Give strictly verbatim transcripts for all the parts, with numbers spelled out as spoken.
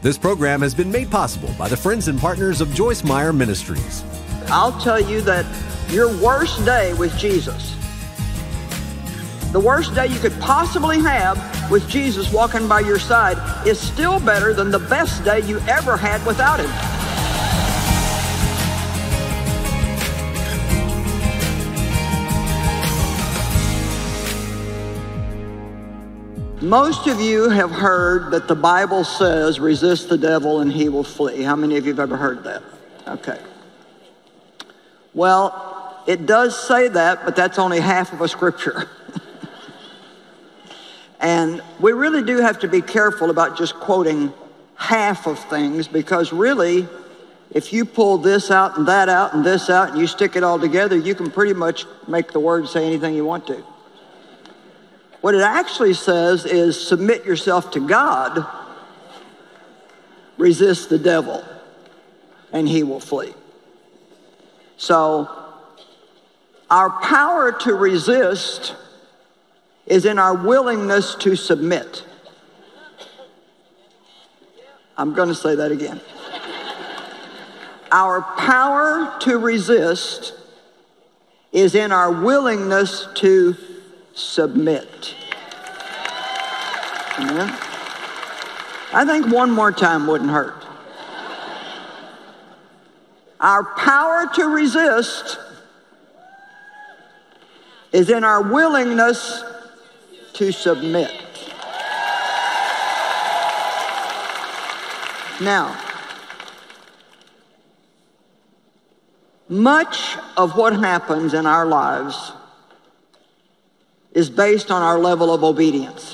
This program has been made possible by the friends and partners of Joyce Meyer Ministries. I'll tell you that your worst day with Jesus, the worst day you could possibly have with Jesus walking by your side, is still better than the best day you ever had without him. Most of you have heard that the Bible says, resist the devil and he will flee. How many of you have ever heard that? Okay. Well, it does say that, but that's only half of a scripture. And we really do have to be careful about just quoting half of things, because really, if you pull this out and that out and this out and you stick it all together, you can pretty much make the word say anything you want to. What it actually says is submit yourself to God, resist the devil, and he will flee. So, our power to resist is in our willingness to submit. I'm going to say that again. Our power to resist is in our willingness to submit. Amen. I think one more time wouldn't hurt. Our power to resist is in our willingness to submit. Now, much of what happens in our lives is based on our level of obedience.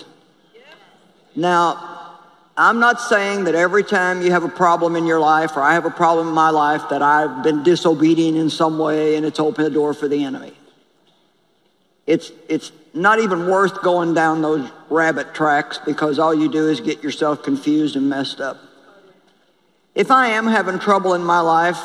Now, I'm not saying that every time you have a problem in your life, or I have a problem in my life, that I've been disobedient in some way and it's opened the door for the enemy. It's, it's not even worth going down those rabbit tracks, because all you do is get yourself confused and messed up. If I am having trouble in my life,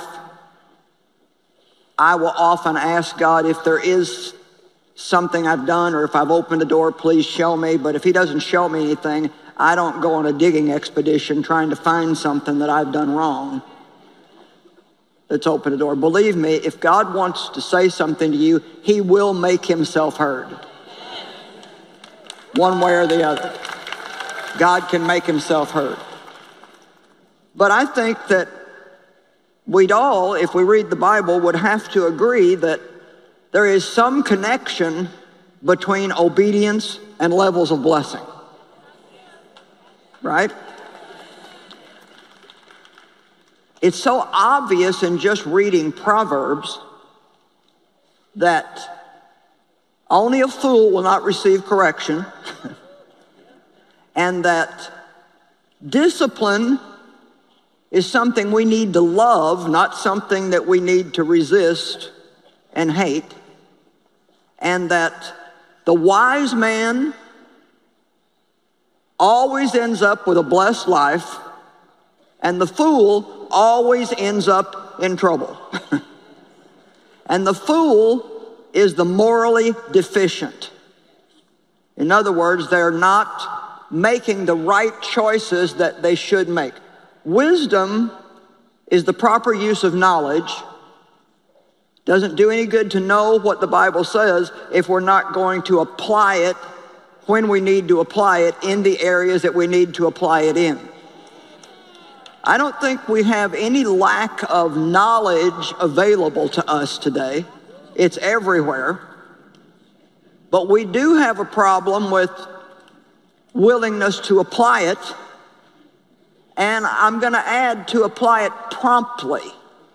I will often ask God if there is something I've done, or if I've opened the door, please show me. But if he doesn't show me anything, I don't go on a digging expedition trying to find something that I've done wrong that's opened the door. Believe me, if God wants to say something to you, he will make himself heard. One way or the other. God can make himself heard. But I think that we'd all, if we read the Bible, would have to agree that there is some connection between obedience and levels of blessing. Right? It's so obvious in just reading Proverbs that only a fool will not receive correction, and that discipline is something we need to love, not something that we need to resist and hate. And that the wise man always ends up with a blessed life, and the fool always ends up in trouble. And the fool is the morally deficient. In other words, they're not making the right choices that they should make. Wisdom is the proper use of knowledge. Doesn't do any good to know what the Bible says if we're not going to apply it when we need to apply it in the areas that we need to apply it in. I don't think we have any lack of knowledge available to us today. It's everywhere. But we do have a problem with willingness to apply it. And I'm going to add, to apply it promptly.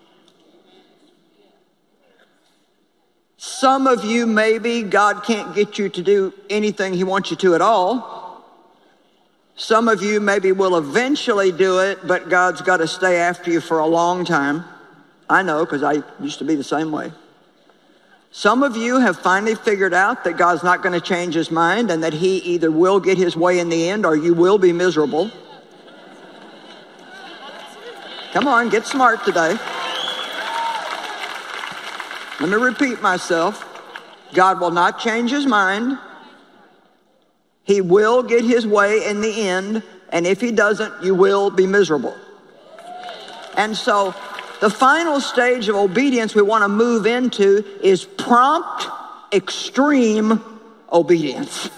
Some of you, maybe God can't get you to do anything he wants you to at all. Some of you maybe will eventually do it, but God's got to stay after you for a long time. I know, because I used to be the same way. Some of you have finally figured out that God's not going to change his mind, and that he either will get his way in the end or you will be miserable. Come on, get smart today. Let me repeat myself. God will not change his mind. He will get his way in the end, And if he doesn't, you will be miserable. And so the final stage of obedience we want to move into is prompt, extreme obedience.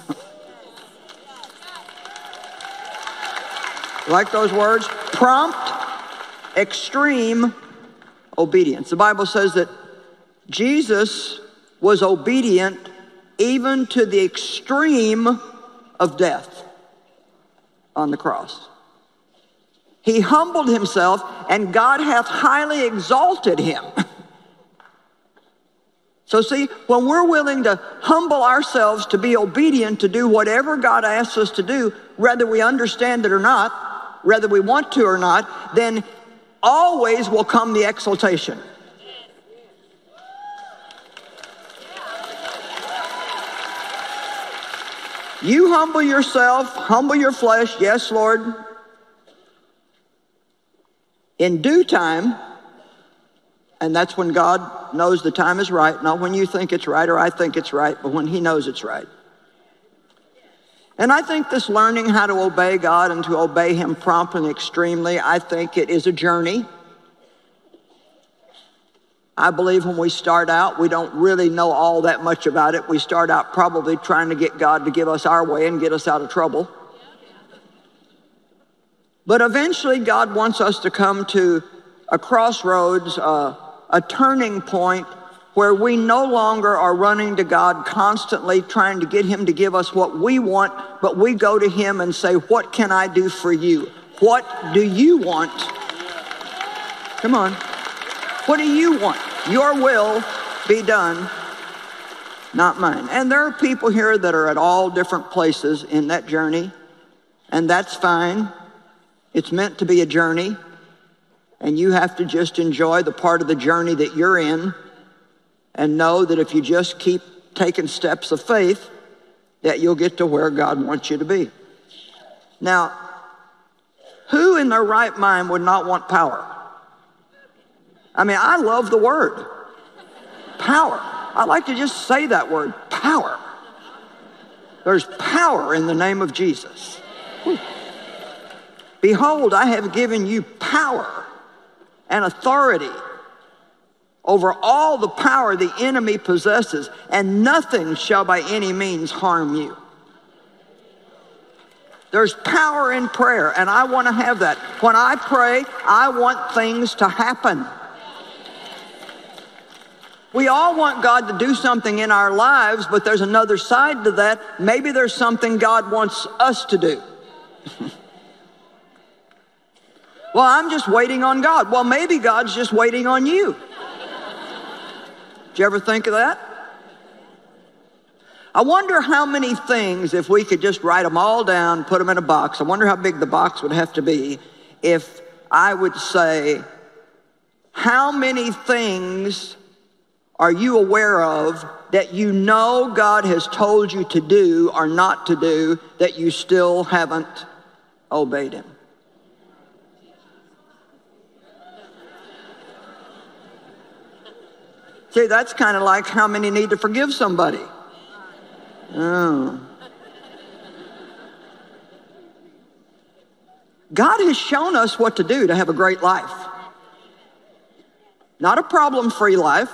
Like those words? Prompt, extreme obedience. The Bible says that Jesus was obedient even to the extreme of death on the cross. He humbled himself, and God hath highly exalted him. So see, when we're willing to humble ourselves to be obedient, to do whatever God asks us to do, whether we understand it or not, whether we want to or not, then always will come the exaltation. You humble yourself, humble your flesh, yes, Lord. In due time, and that's when God knows the time is right, not when you think it's right or I think it's right, but when he knows it's right. And I think this learning how to obey God and to obey him promptly and extremely, I think it is a journey. I believe when we start out, we don't really know all that much about it. We start out probably trying to get God to give us our way and get us out of trouble. But eventually God wants us to come to a crossroads, uh, a turning point where we no longer are running to God constantly trying to get him to give us what we want, but we go to him and say, what can I do for you? What do you want? Come on. What do you want? Your will be done, not mine. And there are people here that are at all different places in that journey, and that's fine. It's meant to be a journey, and you have to just enjoy the part of the journey that you're in and know that if you just keep taking steps of faith, that you'll get to where God wants you to be. Now, who in their right mind would not want power? I mean, I love the word, power. I like to just say that word, power. There's power in the name of Jesus. Whew. Behold, I have given you power and authority over all the power the enemy possesses, and nothing shall by any means harm you. There's power in prayer, and I want to have that. When I pray, I want things to happen. We all want God to do something in our lives, but there's another side to that. Maybe there's something God wants us to do. Well, I'm just waiting on God. Well, maybe God's just waiting on you. Did you ever think of that? I wonder how many things, if we could just write them all down, put them in a box, I wonder how big the box would have to be if I would say, how many things are you aware of that you know God has told you to do or not to do that you still haven't obeyed him? See, that's kind of like how many need to forgive somebody. Oh. God has shown us what to do to have a great life. Not a problem-free life.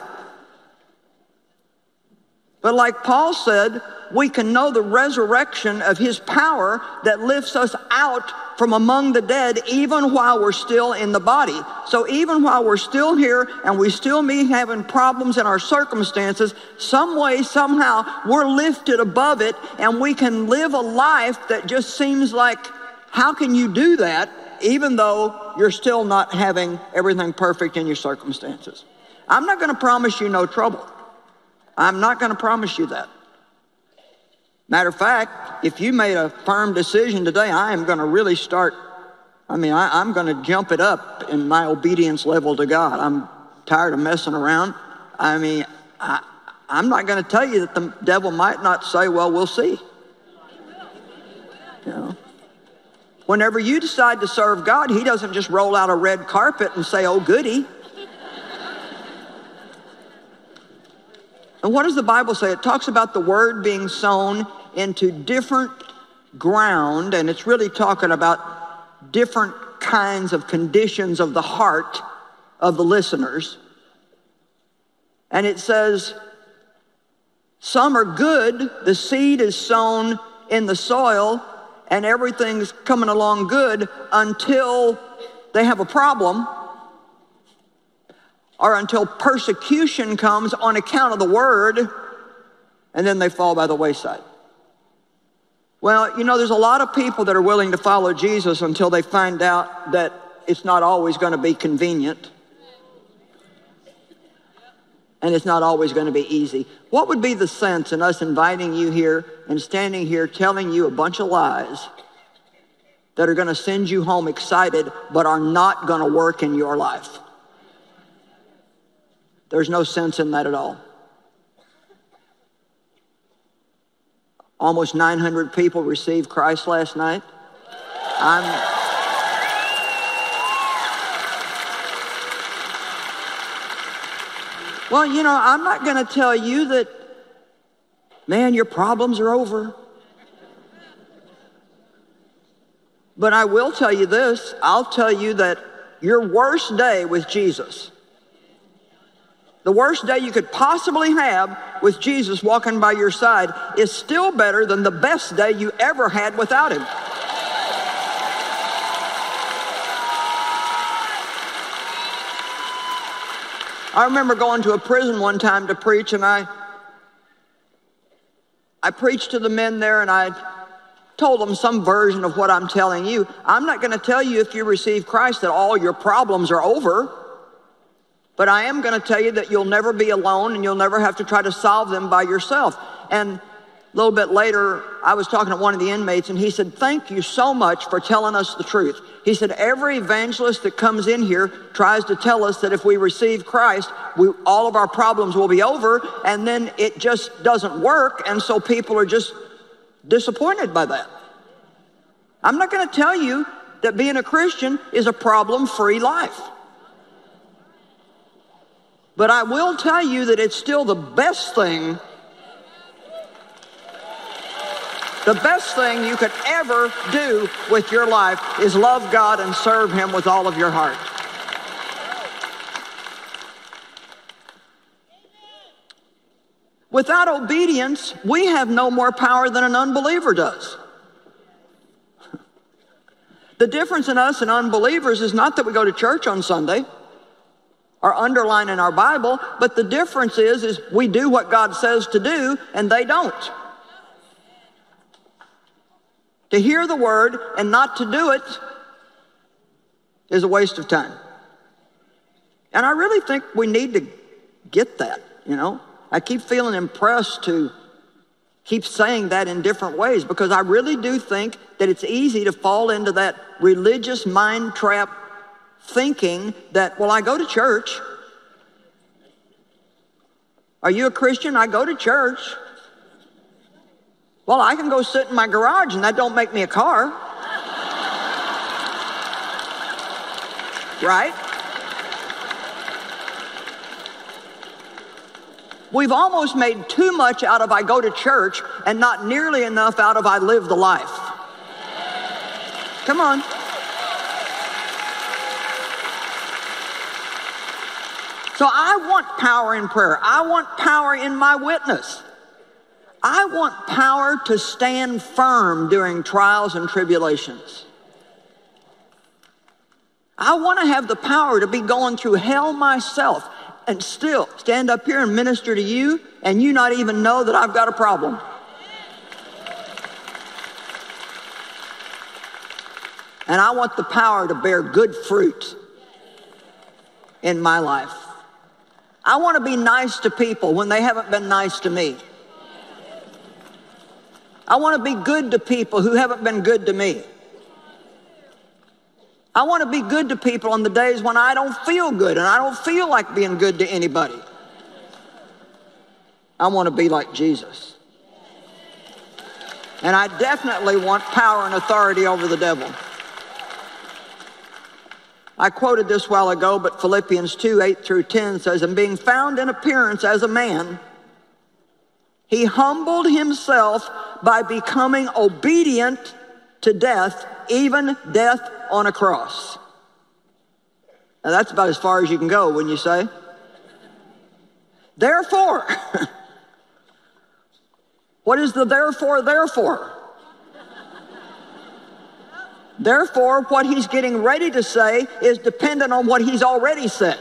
But like Paul said, we can know the resurrection of his power that lifts us out from among the dead even while we're still in the body. So even while we're still here and we still may having problems in our circumstances, some way, somehow, we're lifted above it and we can live a life that just seems like, how can you do that even though you're still not having everything perfect in your circumstances? I'm not going to promise you no trouble. I'm not going to promise you that. Matter of fact, if you made a firm decision today, I am going to really start, I mean, I, I'm going to jump it up in my obedience level to God. I'm tired of messing around. I mean, I, I'm not going to tell you that the devil might not say, well, we'll see. You know, whenever you decide to serve God, he doesn't just roll out a red carpet and say, oh, goody. And what does the Bible say? It talks about the word being sown into different ground, and it's really talking about different kinds of conditions of the heart of the listeners. And it says, some are good, the seed is sown in the soil, and everything's coming along good until they have a problem, or until persecution comes on account of the word, and then they fall by the wayside. Well, you know, there's a lot of people that are willing to follow Jesus until they find out that it's not always going to be convenient, and it's not always going to be easy. What would be the sense in us inviting you here and standing here telling you a bunch of lies that are going to send you home excited but are not going to work in your life? There's no sense in that at all. Almost nine hundred people received Christ last night. I'm... Well, you know, I'm not going to tell you that, man, your problems are over. But I will tell you this. I'll tell you that your worst day with Jesus, the worst day you could possibly have with Jesus walking by your side, is still better than the best day you ever had without him. I remember going to a prison one time to preach, and I, I preached to the men there, and I told them some version of what I'm telling you. I'm not going to tell you if you receive Christ that all your problems are over, but I am going to tell you that you'll never be alone and you'll never have to try to solve them by yourself. And a little bit later, I was talking to one of the inmates, and he said, thank you so much for telling us the truth. He said, every evangelist that comes in here tries to tell us that if we receive Christ, we, all of our problems will be over, and then it just doesn't work, and so people are just disappointed by that. I'm not going to tell you that being a Christian is a problem-free life. But I will tell you that it's still the best thing, the best thing you could ever do with your life is love God and serve him with all of your heart. Without obedience, we have no more power than an unbeliever does. The difference in us and unbelievers is not that we go to church on Sunday or underline in our Bible, but the difference is, is we do what God says to do and they don't. To hear the word and not to do it is a waste of time. And I really think we need to get that, you know. I keep feeling impressed to keep saying that in different ways, because I really do think that it's easy to fall into that religious mind trap thinking that, well, I go to church. Are you a Christian? I go to church. Well, I can go sit in my garage and that don't make me a car. Right? We've almost made too much out of I go to church and not nearly enough out of I live the life. Come on. So I want power in prayer. I want power in my witness. I want power to stand firm during trials and tribulations. I want to have the power to be going through hell myself and still stand up here and minister to you and you not even know that I've got a problem. And I want the power to bear good fruit in my life. I want to be nice to people when they haven't been nice to me. I want to be good to people who haven't been good to me. I want to be good to people on the days when I don't feel good and I don't feel like being good to anybody. I want to be like Jesus. And I definitely want power and authority over the devil. I quoted this a while ago, but Philippians two, eight through ten says, and being found in appearance as a man, he humbled himself by becoming obedient to death, even death on a cross. Now that's about as far as you can go, wouldn't you say? Therefore, what is the therefore, therefore? Therefore, what he's getting ready to say is dependent on what he's already said.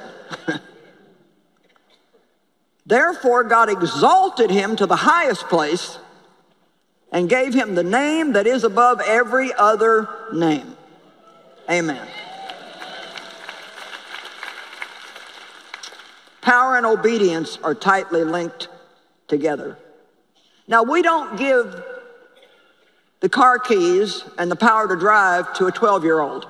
Therefore, God exalted him to the highest place and gave him the name that is above every other name. Amen. Power and obedience are tightly linked together. Now, we don't give the car keys and the power to drive to a twelve-year-old.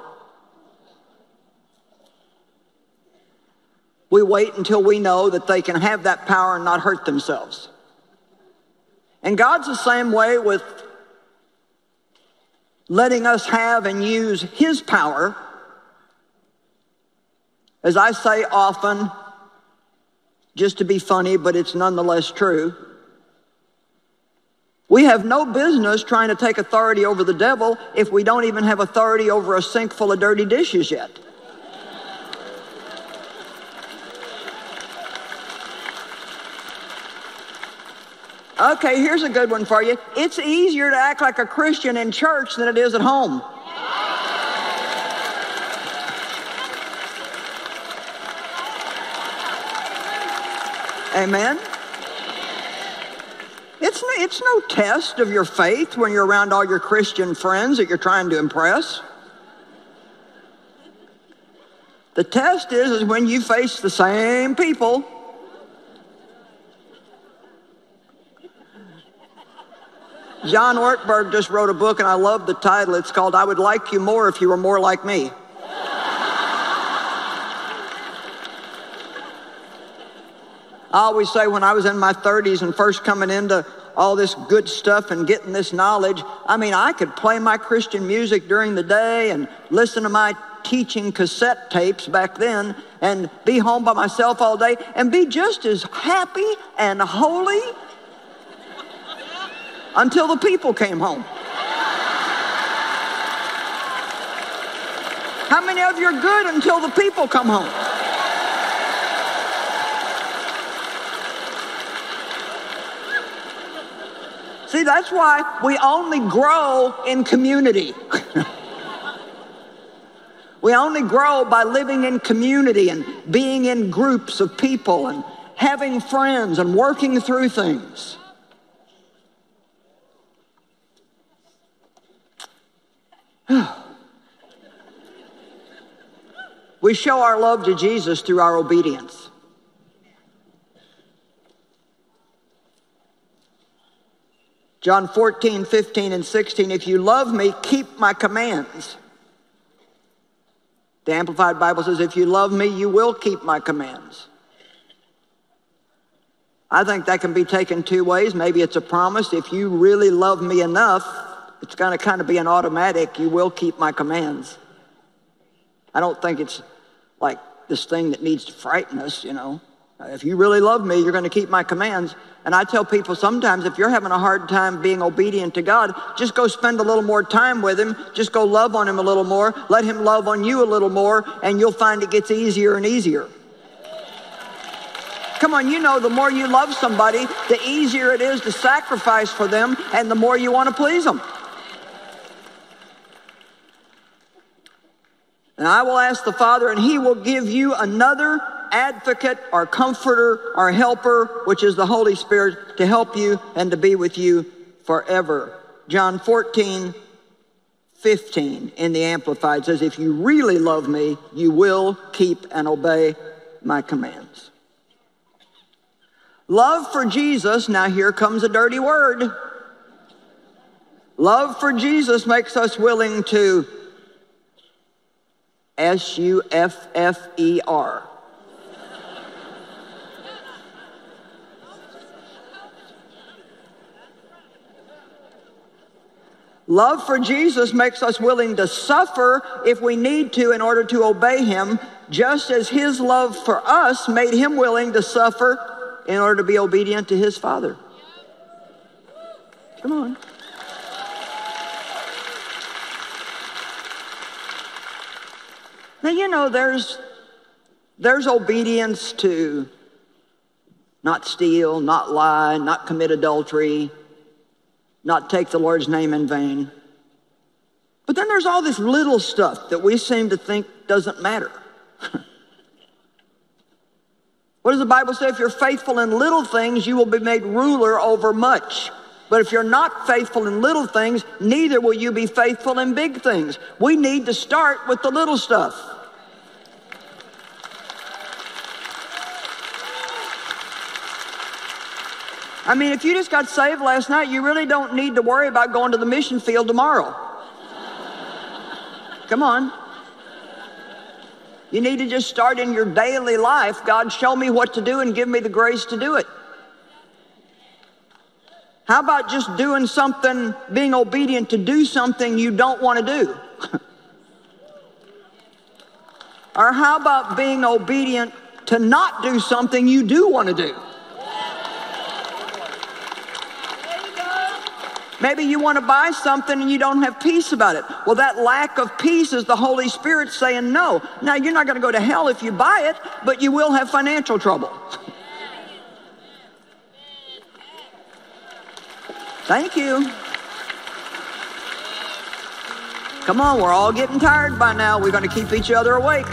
We wait until we know that they can have that power and not hurt themselves. And God's the same way with letting us have and use his power. As I say often, just to be funny, but it's nonetheless true, we have no business trying to take authority over the devil if we don't even have authority over a sink full of dirty dishes yet. Okay, here's a good one for you. It's easier to act like a Christian in church than it is at home. Amen? It's no, it's no test of your faith when you're around all your Christian friends that you're trying to impress. The test is, is when you face the same people. John Ortberg just wrote a book, and I love the title. It's called, I Would Like You More If You Were More Like Me. I always say when I was in my thirties and first coming into all this good stuff and getting this knowledge, I mean, I could play my Christian music during the day and listen to my teaching cassette tapes back then and be home by myself all day and be just as happy and holy until the people came home. How many of you are good until the people come home? See, that's why we only grow in community. We only grow by living in community and being in groups of people and having friends and working through things. We show our love to Jesus through our obedience. John fourteen, fifteen, and sixteen, if you love me, keep my commands. The Amplified Bible says, if you love me, you will keep my commands. I think that can be taken two ways. Maybe it's a promise. If you really love me enough, it's going to kind of be an automatic, you will keep my commands. I don't think it's like this thing that needs to frighten us, you know. If you really love me, you're going to keep my commands. And I tell people sometimes if you're having a hard time being obedient to God, just go spend a little more time with him. Just go love on him a little more. Let him love on you a little more, and you'll find it gets easier and easier. Come on, you know the more you love somebody, the easier it is to sacrifice for them, and the more you want to please them. And I will ask the Father, and he will give you another advocate or comforter or helper, which is the Holy Spirit, to help you and to be with you forever. John fourteen, fifteen in the Amplified says, if you really love me, you will keep and obey my commands. Love for Jesus, now here comes a dirty word. Love for Jesus makes us willing to S U F F E R. Love for Jesus makes us willing to suffer if we need to in order to obey him, just as his love for us made him willing to suffer in order to be obedient to his Father. Come on. Now, you know, there's, there's obedience to not steal, not lie, not commit adultery, not take the Lord's name in vain. But then there's all this little stuff that we seem to think doesn't matter. What does the Bible say? If you're faithful in little things, you will be made ruler over much. But if you're not faithful in little things, neither will you be faithful in big things. We need to start with the little stuff. I mean, if you just got saved last night, you really don't need to worry about going to the mission field tomorrow. Come on. You need to just start in your daily life. God, show me what to do and give me the grace to do it. How about just doing something, being obedient to do something you don't want to do? Or how about being obedient to not do something you do want to do? Maybe you want to buy something and you don't have peace about it. Well, that lack of peace is the Holy Spirit saying no. Now, you're not going to go to hell if you buy it, but you will have financial trouble. Thank you. Come on, we're all getting tired by now. We're going to keep each other awake.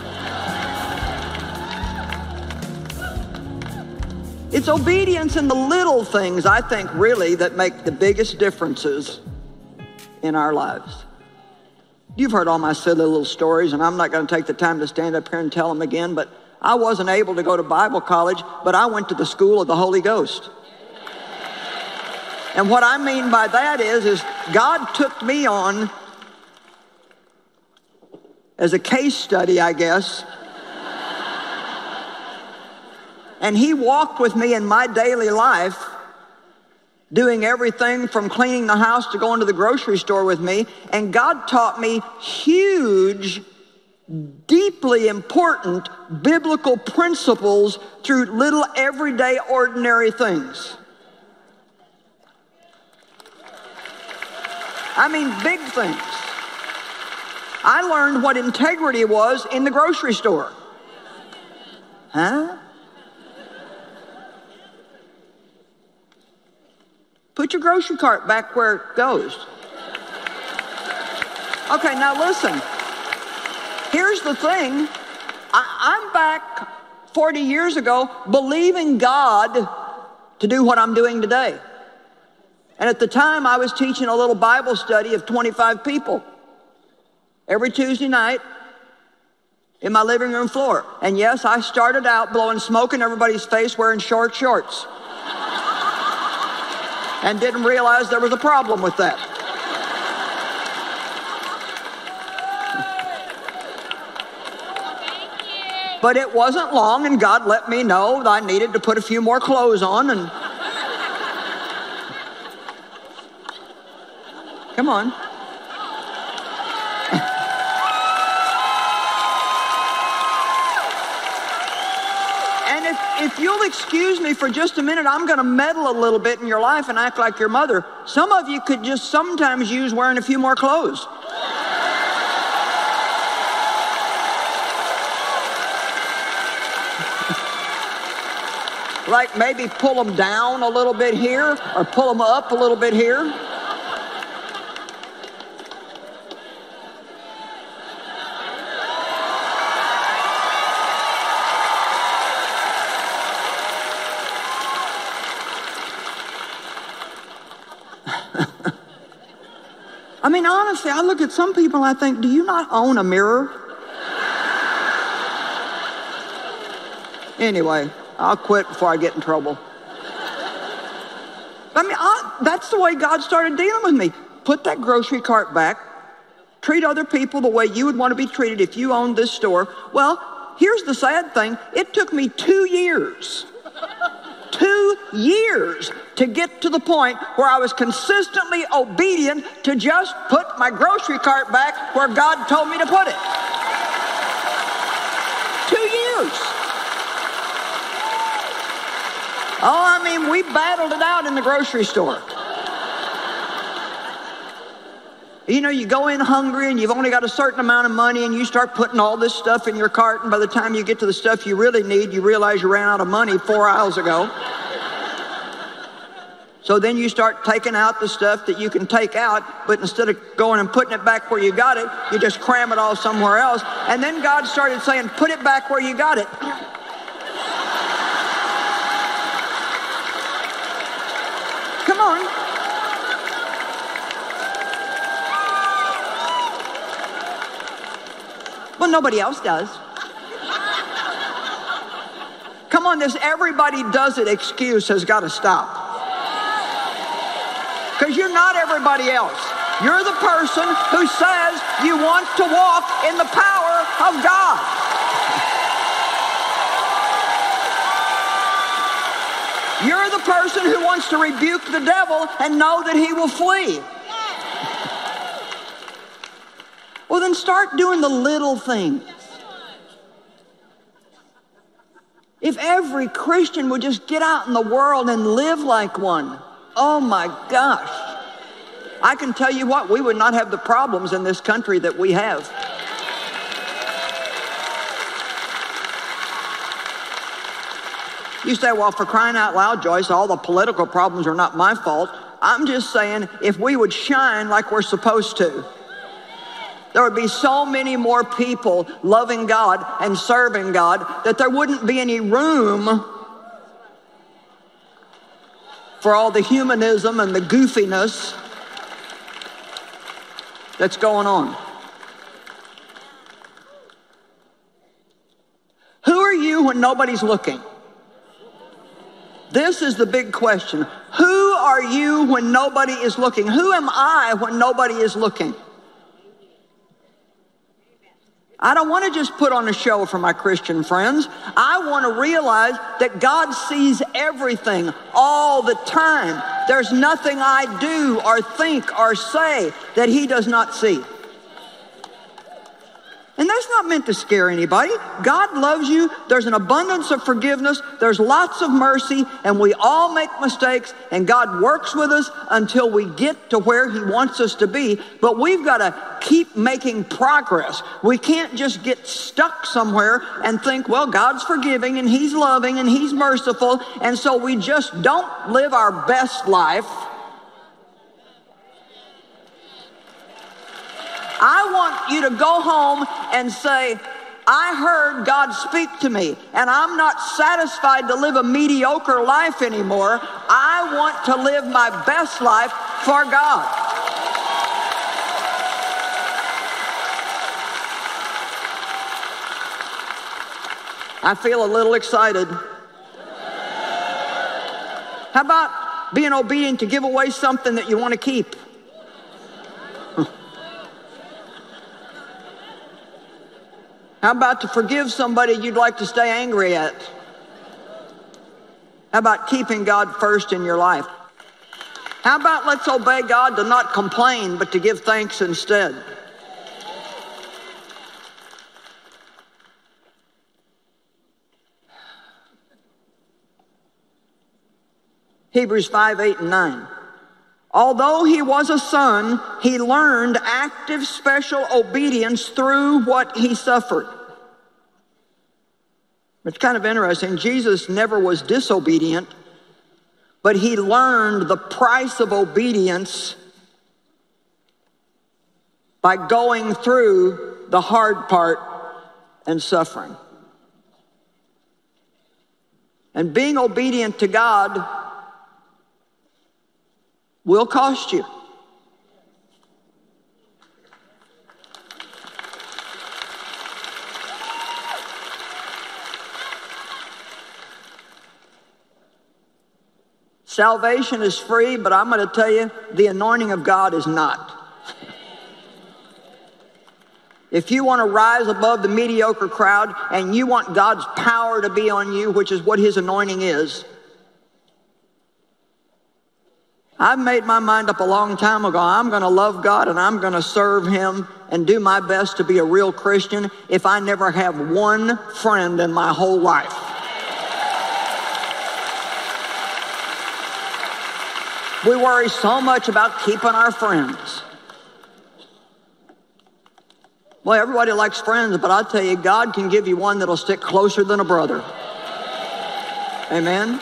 It's obedience in the little things, I think, really, that make the biggest differences in our lives. You've heard all my silly little stories, and I'm not going to take the time to stand up here and tell them again, but I wasn't able to go to Bible college, but I went to the school of the Holy Ghost. And what I mean by that is, is God took me on as a case study, I guess. And he walked with me in my daily life, doing everything from cleaning the house to going to the grocery store with me. And God taught me huge, deeply important biblical principles through little everyday ordinary things. I mean, big things. I learned what integrity was in the grocery store. Huh? Put your grocery cart back where it goes. Okay, now listen. Here's the thing. I, I'm back forty years ago believing God to do what I'm doing today. And at the time, I was teaching a little Bible study of twenty-five people every Tuesday night in my living room floor. And yes, I started out blowing smoke in everybody's face wearing short shorts. And didn't realize there was a problem with that. But it wasn't long, and God let me know that I needed to put a few more clothes on. And come on. And if, if you'll excuse me for just a minute, I'm going to meddle a little bit in your life and act like your mother. Some of you could just sometimes use wearing a few more clothes. Like maybe pull them down a little bit here or pull them up a little bit here. I mean, honestly, I look at some people and I think, do you not own a mirror? Anyway, I'll quit before I get in trouble. I mean, I, that's the way God started dealing with me. Put that grocery cart back. Treat other people the way you would want to be treated if you owned this store. Well, here's the sad thing. It took me two years. Two years to get to the point where I was consistently obedient to just put my grocery cart back where God told me to put it. Two years. Oh, I mean, we battled it out in the grocery store. You know, you go in hungry and you've only got a certain amount of money and you start putting all this stuff in your cart, and by the time you get to the stuff you really need, you realize you ran out of money four aisles ago. So then you start taking out the stuff that you can take out, but instead of going and putting it back where you got it, you just cram it all somewhere else. And then God started saying, put it back where you got it. Come on. Well, nobody else does. Come on, this everybody does it excuse has got to stop. Because you're not everybody else. You're the person who says you want to walk in the power of God. You're the person who wants to rebuke the devil and know that he will flee. Well, then start doing the little things. If every Christian would just get out in the world and live like one, oh my gosh. I can tell you what, we would not have the problems in this country that we have. You say, well, for crying out loud, Joyce, all the political problems are not my fault. I'm just saying, if we would shine like we're supposed to, there would be so many more people loving God and serving God that there wouldn't be any room for all the humanism and the goofiness that's going on. Who are you when nobody's looking? This is the big question. Who are you when nobody is looking? Who am I when nobody is looking? I don't want to just put on a show for my Christian friends. I want to realize that God sees everything all the time. There's nothing I do or think or say that he does not see. And that's not meant to scare anybody. God loves you. There's an abundance of forgiveness. There's lots of mercy, and we all make mistakes, and God works with us until we get to where he wants us to be. But we've got to keep making progress. We can't just get stuck somewhere and think, well, God's forgiving and he's loving and he's merciful, and so we just don't live our best life. I want you to go home and say, I heard God speak to me, and I'm not satisfied to live a mediocre life anymore. I want to live my best life for God. I feel a little excited. How about being obedient to give away something that you want to keep? How about to forgive somebody you'd like to stay angry at? How about keeping God first in your life? How about let's obey God to not complain, but to give thanks instead? Hebrews five, eight, and nine. Although he was a son, he learned active special obedience through what he suffered. It's kind of interesting. Jesus never was disobedient, but he learned the price of obedience by going through the hard part and suffering. And being obedient to God will cost you. Salvation is free, but I'm going to tell you, the anointing of God is not. If you want to rise above the mediocre crowd and you want God's power to be on you, which is what his anointing is, I've made my mind up a long time ago. I'm going to love God and I'm going to serve him and do my best to be a real Christian if I never have one friend in my whole life. We worry so much about keeping our friends. Well, everybody likes friends, but I'll tell you, God can give you one that'll stick closer than a brother. Amen?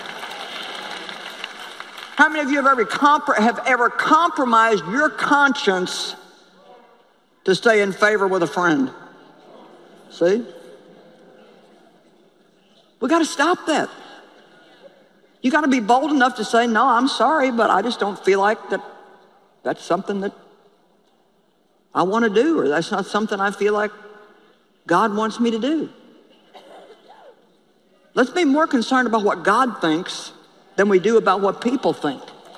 How many of you have ever, compr- have ever compromised your conscience to stay in favor with a friend? See? We got to stop that. You got to be bold enough to say, no, I'm sorry, but I just don't feel like that. That's something that I want to do, or that's not something I feel like God wants me to do. Let's be more concerned about what God thinks than we do about what people think.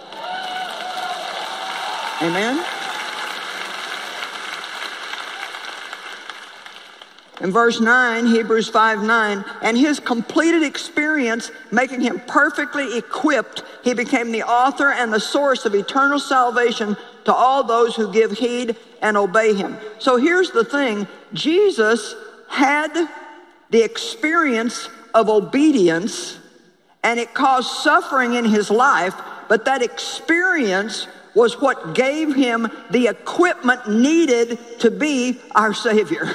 Amen? In verse nine, Hebrews five nine, and his completed experience making him perfectly equipped, he became the author and the source of eternal salvation to all those who give heed and obey him. So here's the thing, Jesus had the experience of obedience, and it caused suffering in his life, but that experience was what gave him the equipment needed to be our Savior.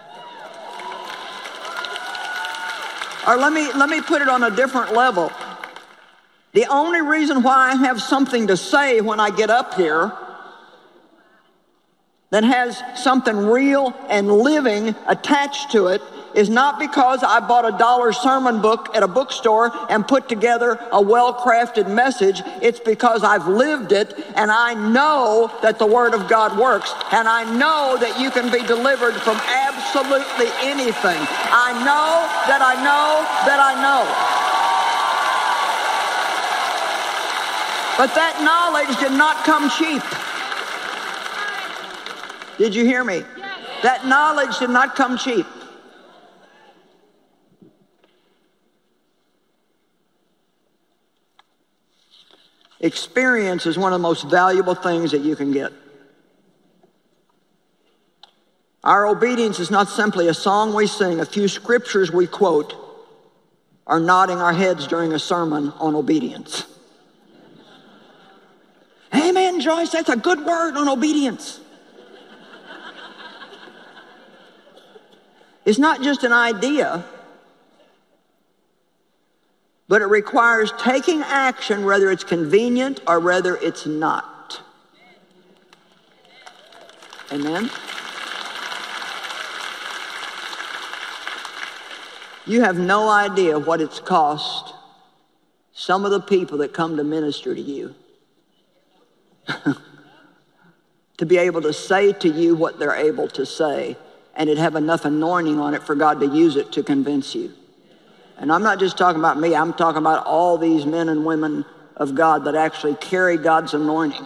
Or let me, let me put it on a different level. The only reason why I have something to say when I get up here that has something real and living attached to it is not because I bought a dollar sermon book at a bookstore and put together a well-crafted message. It's because I've lived it, and I know that the Word of God works, and I know that you can be delivered from absolutely anything. I know that I know that I know. But that knowledge did not come cheap. Did you hear me? That knowledge did not come cheap. Experience is one of the most valuable things that you can get. Our obedience is not simply a song we sing, a few scriptures we quote, or nodding our heads during a sermon on obedience. Amen, Joyce, that's a good word on obedience. It's not just an idea, but it requires taking action, whether it's convenient or whether it's not. Amen? You have no idea what it's cost some of the people that come to minister to you to be able to say to you what they're able to say, and it have enough anointing on it for God to use it to convince you. And I'm not just talking about me, I'm talking about all these men and women of God that actually carry God's anointing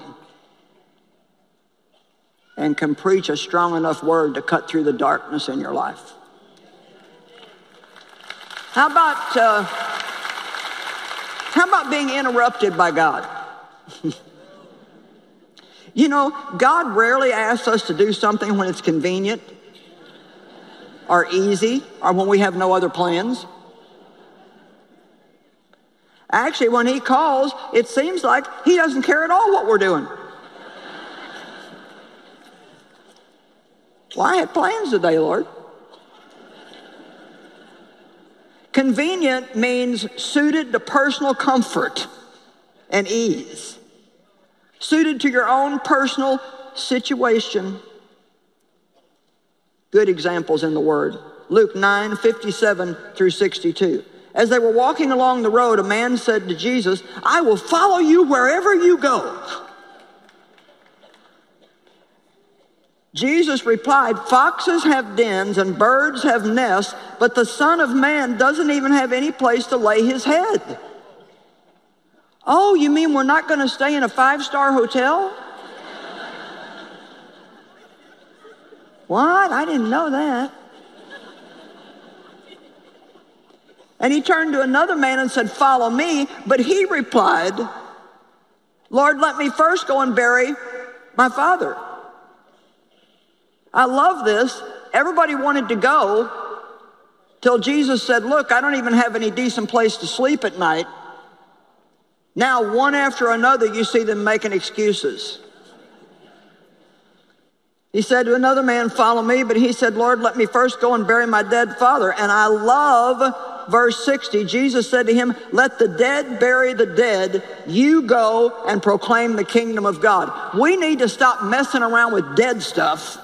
and can preach a strong enough word to cut through the darkness in your life. How about, uh, how about being interrupted by God? You know, God rarely asks us to do something when it's convenient or easy or when we have no other plans. Actually, when he calls, it seems like he doesn't care at all what we're doing. Well, I had plans today, Lord. Convenient means suited to personal comfort and ease. Suited to your own personal situation. Good examples in the Word. Luke nine, fifty-seven through sixty-two. As they were walking along the road, a man said to Jesus, I will follow you wherever you go. Jesus replied, foxes have dens and birds have nests, but the Son of Man doesn't even have any place to lay his head. Oh, you mean we're not going to stay in a five-star hotel? What? I didn't know that. And he turned to another man and said, follow me. But he replied, Lord, let me first go and bury my father. I love this. Everybody wanted to go till Jesus said, look, I don't even have any decent place to sleep at night. Now, one after another, you see them making excuses. He said to another man, follow me, but he said, Lord, let me first go and bury my dead father. And I love verse sixty. Jesus said to him, let the dead bury the dead. You go and proclaim the kingdom of God. We need to stop messing around with dead stuff.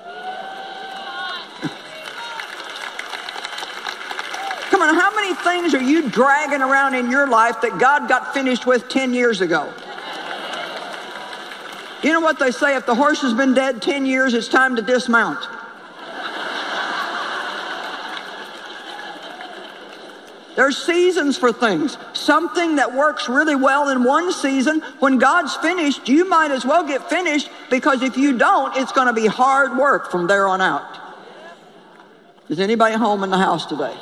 Come on, how many things are you dragging around in your life that God got finished with ten years ago? You know what they say? If the horse has been dead ten years, it's time to dismount. There's seasons for things. Something that works really well in one season, when God's finished, you might as well get finished, because if you don't, it's going to be hard work from there on out. Is anybody home in the house today?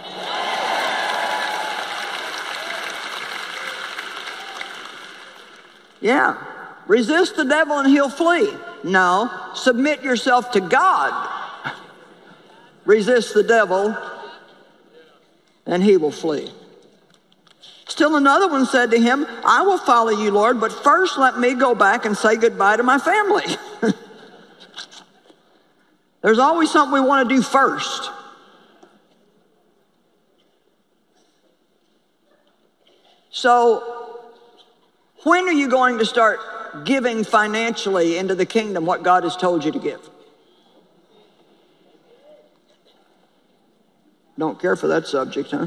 Yeah. Resist the devil and he'll flee. No. Submit yourself to God. Resist the devil and he will flee. Still another one said to him, I will follow you, Lord, but first let me go back and say goodbye to my family. There's always something we want to do first. So, when are you going to start giving financially into the kingdom what God has told you to give? Don't care for that subject, huh?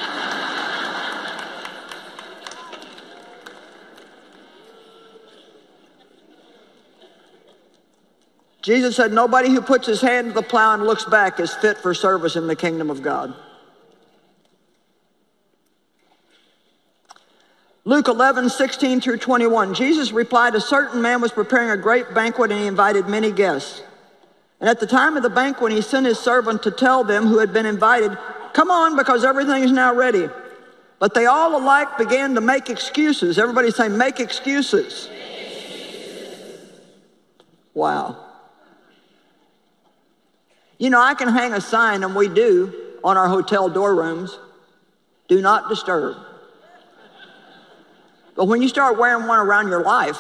Jesus said, nobody who puts his hand to the plow and looks back is fit for service in the kingdom of God. Luke eleven, sixteen through twenty-one. Jesus replied, a certain man was preparing a great banquet and he invited many guests. And at the time of the banquet, he sent his servant to tell them who had been invited, come on, because everything is now ready. But they all alike began to make excuses. Everybody say, make excuses. Make excuses. Wow. You know, I can hang a sign, and we do, on our hotel door rooms, do not disturb. But when you start wearing one around your life,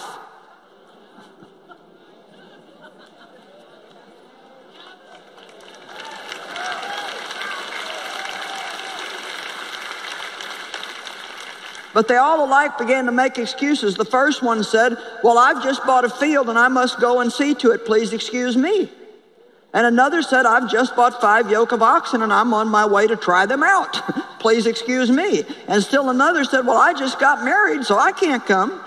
but they all alike began to make excuses. The first one said, well, I've just bought a field and I must go and see to it. Please excuse me. And another said, I've just bought five yoke of oxen and I'm on my way to try them out. Please excuse me. And still another said, well, I just got married, so I can't come.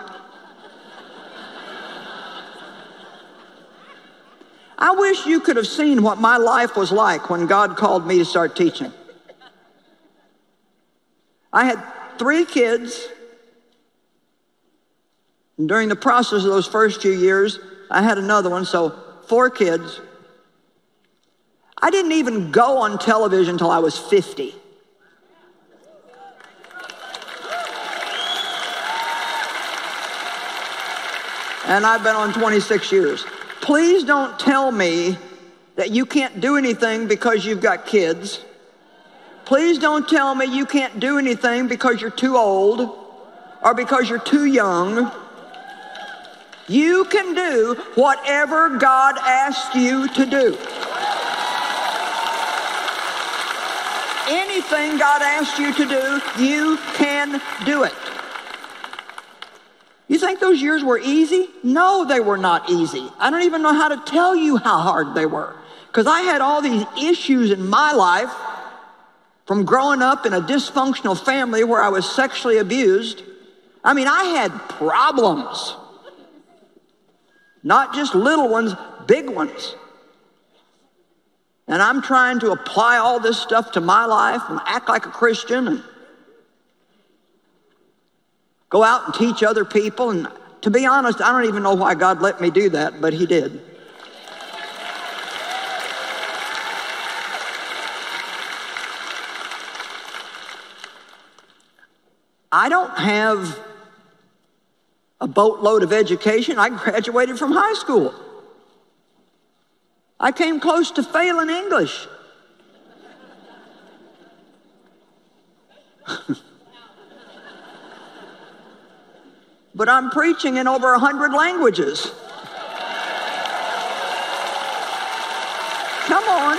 I wish you could have seen what my life was like when God called me to start teaching. I had three kids. And during the process of those first few years, I had another one, so four kids. I didn't even go on television until I was fifty. And I've been on twenty-six years. Please don't tell me that you can't do anything because you've got kids. Please don't tell me you can't do anything because you're too old or because you're too young. You can do whatever God asks you to do. Anything God asks you to do, you can do it. You think those years were easy? No, they were not easy. I don't even know how to tell you how hard they were, because I had all these issues in my life from growing up in a dysfunctional family where I was sexually abused. I mean, I had problems. Not just little ones, big ones. And I'm trying to apply all this stuff to my life and act like a Christian and go out and teach other people. And to be honest, I don't even know why God let me do that, but he did. I don't have a boatload of education. I graduated from high school. I came close to failing English. But I'm preaching in over a hundred languages. on.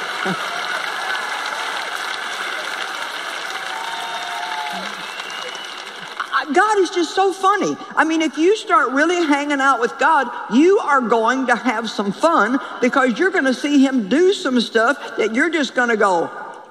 God is just so funny. I mean, if you start really hanging out with God, you are going to have some fun because you're going to see him do some stuff that you're just going to go.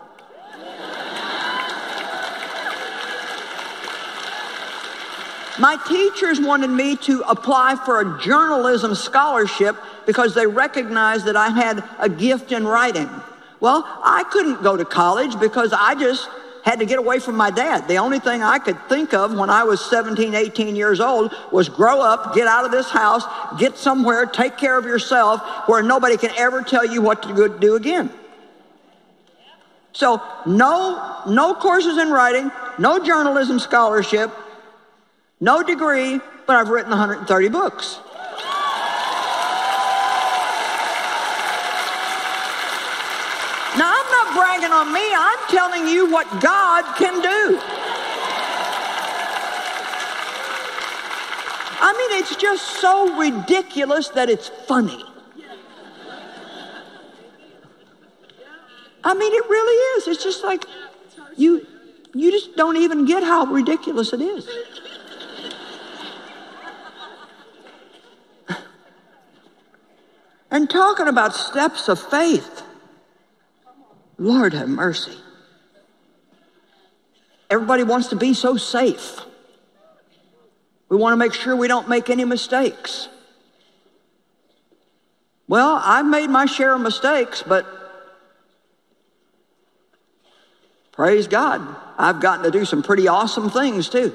My teachers wanted me to apply for a journalism scholarship because they recognized that I had a gift in writing. Well, I couldn't go to college because I just had to get away from my dad. The only thing I could think of when I was seventeen, eighteen years old was grow up, get out of this house, get somewhere, take care of yourself where nobody can ever tell you what to do again. So no, no courses in writing, no journalism scholarship, no degree, but I've written one hundred thirty books. Now, I'm not bragging on me. I'm telling you what God can do. I mean, it's just so ridiculous that it's funny. I mean, it really is. It's just like you, you just don't even get how ridiculous it is. And talking about steps of faith, Lord have mercy. Everybody wants to be so safe. We want to make sure we don't make any mistakes. Well, I've made my share of mistakes, but praise God, I've gotten to do some pretty awesome things too.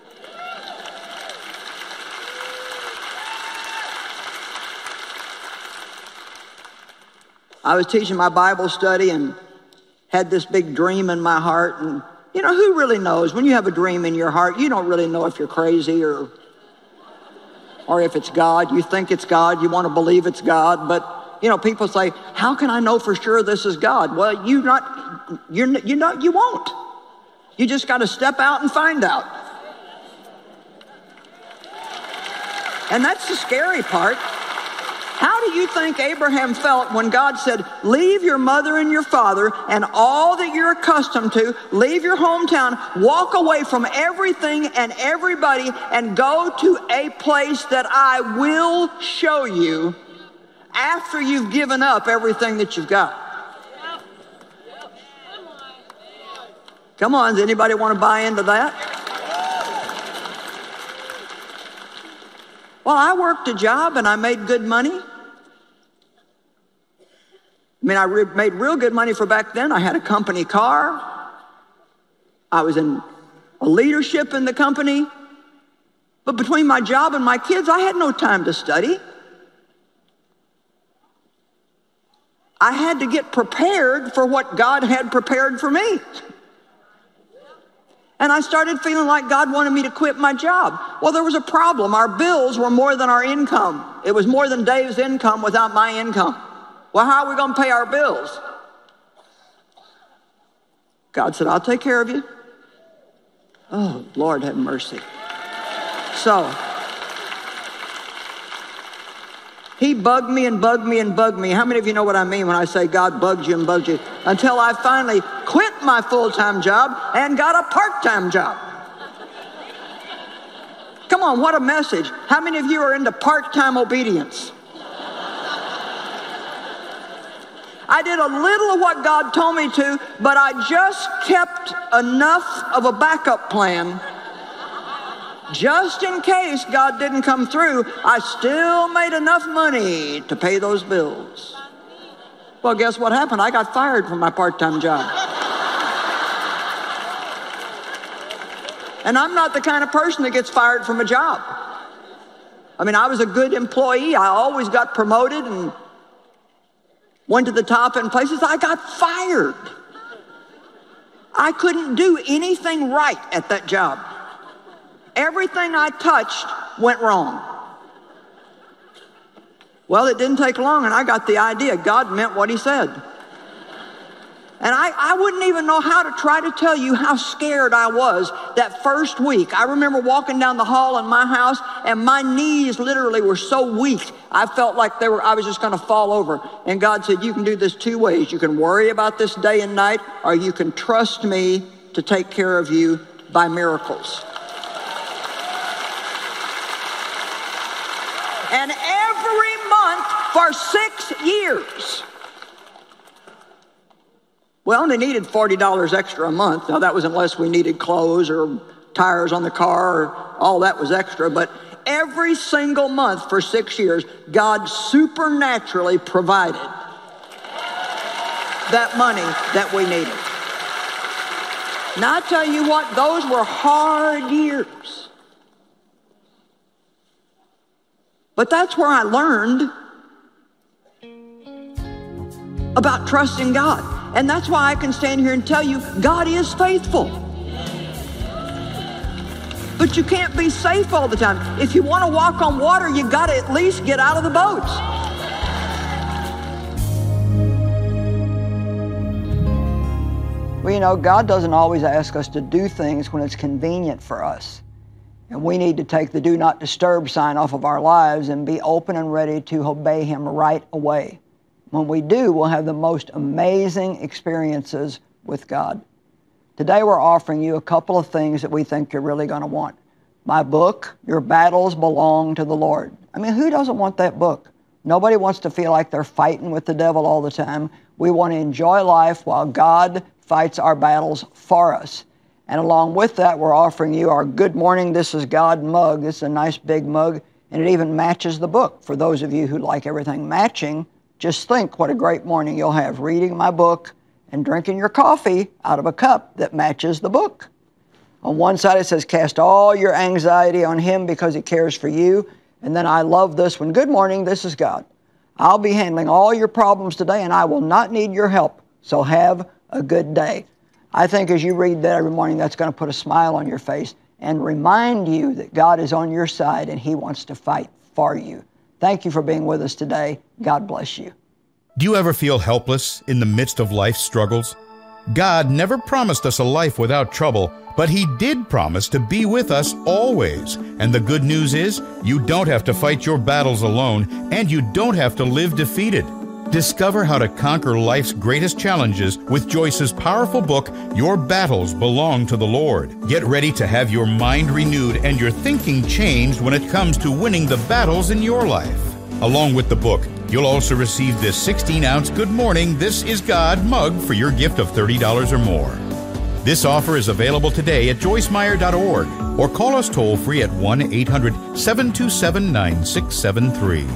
I was teaching my Bible study and had this big dream in my heart. And, you know, who really knows? When you have a dream in your heart, you don't really know if you're crazy or, or if it's God. You think it's God. You want to believe it's God. But, you know, people say, how can I know for sure this is God? Well, you not, you're, you know, you won't. You just got to step out and find out. And that's the scary part. How do you think Abraham felt when God said, leave your mother and your father and all that you're accustomed to, leave your hometown, walk away from everything and everybody and go to a place that I will show you after you've given up everything that you've got? Come on, does anybody want to buy into that? Well, I worked a job and I made good money. I mean, I re- made real good money for back then. I had a company car. I was in a leadership in the company. But between my job and my kids, I had no time to study. I had to get prepared for what God had prepared for me. And I started feeling like God wanted me to quit my job. Well, there was a problem. Our bills were more than our income. It was more than Dave's income without my income. Well, how are we going to pay our bills? God said, I'll take care of you. Oh, Lord, have mercy. So, he bugged me and bugged me and bugged me. How many of you know what I mean when I say God bugged you and bugged you? Until I finally quit my full-time job and got a part-time job. Come on, what a message. How many of you are into part-time obedience? I did a little of what God told me to, but I just kept enough of a backup plan. Just in case God didn't come through, I still made enough money to pay those bills. Well, guess what happened? I got fired from my part-time job. And I'm not the kind of person that gets fired from a job. I mean, I was a good employee. I always got promoted and went to the top in places. I got fired. I couldn't do anything right at that job. Everything I touched went wrong. Well, it didn't take long, and I got the idea. God meant what he said. And I, I wouldn't even know how to try to tell you how scared I was that first week. I remember walking down the hall in my house, and my knees literally were so weak, I felt like they were, I was just going to fall over. And God said, you can do this two ways. You can worry about this day and night, or you can trust me to take care of you by miracles. And every month for six years, we only needed forty dollars extra a month. Now, that was unless we needed clothes or tires on the car, or all that was extra. But every single month for six years, God supernaturally provided that money that we needed. Now, I tell you what, those were hard years. But that's where I learned about trusting God. And that's why I can stand here and tell you, God is faithful. But you can't be safe all the time. If you want to walk on water, you got to at least get out of the boats. Well, you know, God doesn't always ask us to do things when it's convenient for us. And we need to take the do not disturb sign off of our lives and be open and ready to obey Him right away. When we do, we'll have the most amazing experiences with God. Today we're offering you a couple of things that we think you're really going to want. My book, Your Battles Belong to the Lord. I mean, who doesn't want that book? Nobody wants to feel like they're fighting with the devil all the time. We want to enjoy life while God fights our battles for us. And along with that, we're offering you our Good Morning, This Is God mug. This is a nice big mug, and it even matches the book. For those of you who like everything matching, just think what a great morning you'll have reading my book and drinking your coffee out of a cup that matches the book. On one side it says, cast all your anxiety on Him because He cares for you. And then I love this one, Good Morning, This Is God. I'll be handling all your problems today and I will not need your help. So have a good day. I think as you read that every morning, that's going to put a smile on your face and remind you that God is on your side and He wants to fight for you. Thank you for being with us today. God bless you. Do you ever feel helpless in the midst of life's struggles? God never promised us a life without trouble, but He did promise to be with us always. And the good news is, you don't have to fight your battles alone, and you don't have to live defeated. Discover how to conquer life's greatest challenges with Joyce's powerful book, Your Battles Belong to the Lord. Get ready to have your mind renewed and your thinking changed when it comes to winning the battles in your life. Along with the book, you'll also receive this sixteen ounce Good Morning, This Is God mug for your gift of thirty dollars or more. This offer is available today at joyce meyer dot org or call us toll free at one eight hundred, seven two seven, nine six seven three.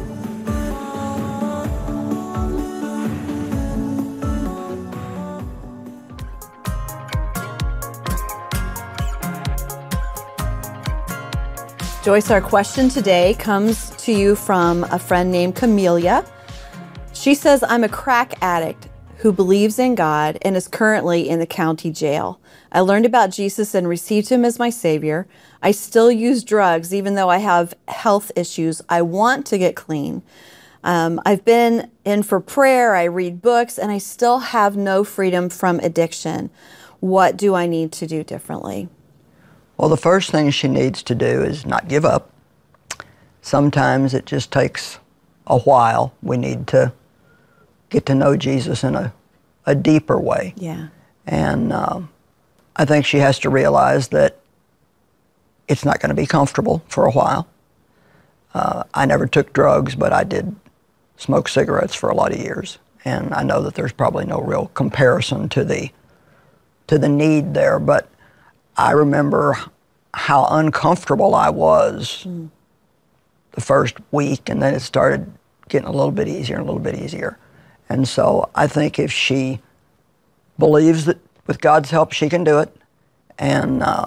Joyce, our question today comes to you from a friend named Camelia. She says, I'm a crack addict who believes in God and is currently in the county jail. I learned about Jesus and received Him as my Savior. I still use drugs even though I have health issues. I want to get clean. Um, I've been in for prayer, I read books, and I still have no freedom from addiction. What do I need to do differently? Well, the first thing she needs to do is not give up. Sometimes it just takes a while. We need to get to know Jesus in a, a deeper way. Yeah. And um, I think she has to realize that it's not going to be comfortable for a while. Uh, I never took drugs, but I did smoke cigarettes for a lot of years. And I know that there's probably no real comparison to the, to the need there, but I remember how uncomfortable I was mm. the first week, and then it started getting a little bit easier and a little bit easier. And so I think if she believes that with God's help she can do it and uh,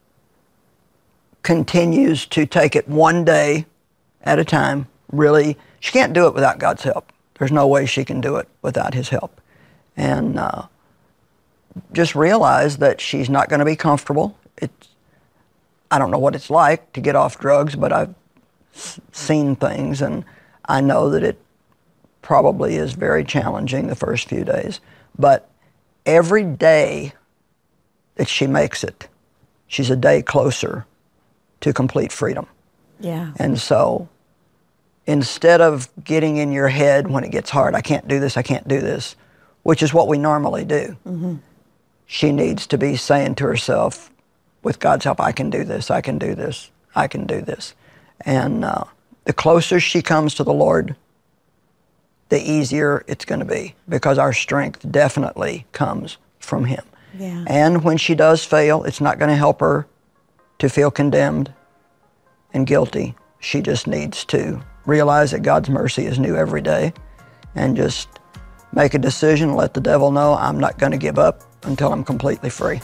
continues to take it one day at a time, really, she can't do it without God's help. There's no way she can do it without His help. And uh, just realize that she's not going to be comfortable. It's, I don't know what it's like to get off drugs, but I've s- seen things, and I know that it probably is very challenging the first few days. But every day that she makes it, she's a day closer to complete freedom. Yeah. And so instead of getting in your head when it gets hard, I can't do this, I can't do this, which is what we normally do, mm-hmm. she needs to be saying to herself, with God's help, I can do this, I can do this, I can do this. And uh, the closer she comes to the Lord, the easier it's going to be, because our strength definitely comes from Him. Yeah. And when she does fail, it's not going to help her to feel condemned and guilty. She just needs to realize that God's mercy is new every day and just make a decision, let the devil know I'm not going to give up until I'm completely free.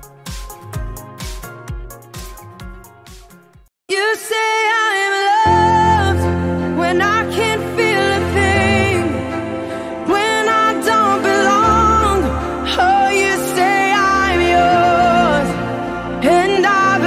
You say I'm loved when I can't feel a thing, when I don't belong. Oh, you say I'm yours, and I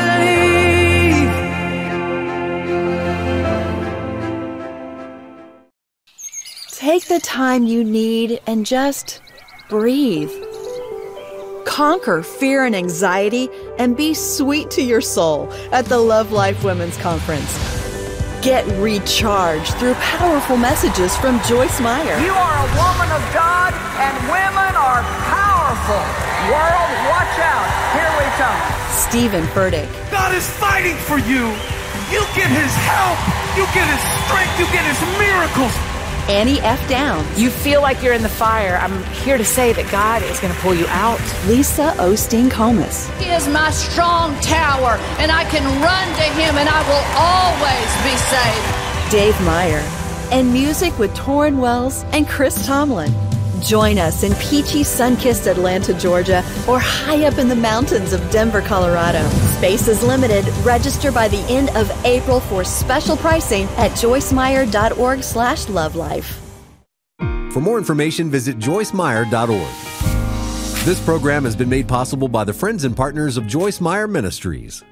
believe. Take the time you need and just breathe. Conquer fear and anxiety and be sweet to your soul at the Love Life Women's Conference. Get recharged through powerful messages from Joyce Meyer. You are a woman of God, and women are powerful. World, watch out. Here we come. Stephen Furtick. God is fighting for you. You get His help. You get His strength. You get His miracles. Annie F. Downs. You feel like you're in the fire. I'm here to say that God is going to pull you out. Lisa Osteen Comas. He is my strong tower, and I can run to Him, and I will always be safe. Dave Meyer. And music with Torrin Wells and Chris Tomlin. Join us in peachy, sun-kissed Atlanta, Georgia, or high up in the mountains of Denver, Colorado. Space is limited. Register by the end of April for special pricing at joycemeyer.org slash lovelife. For more information, visit joyce meyer dot org. This program has been made possible by the friends and partners of Joyce Meyer Ministries.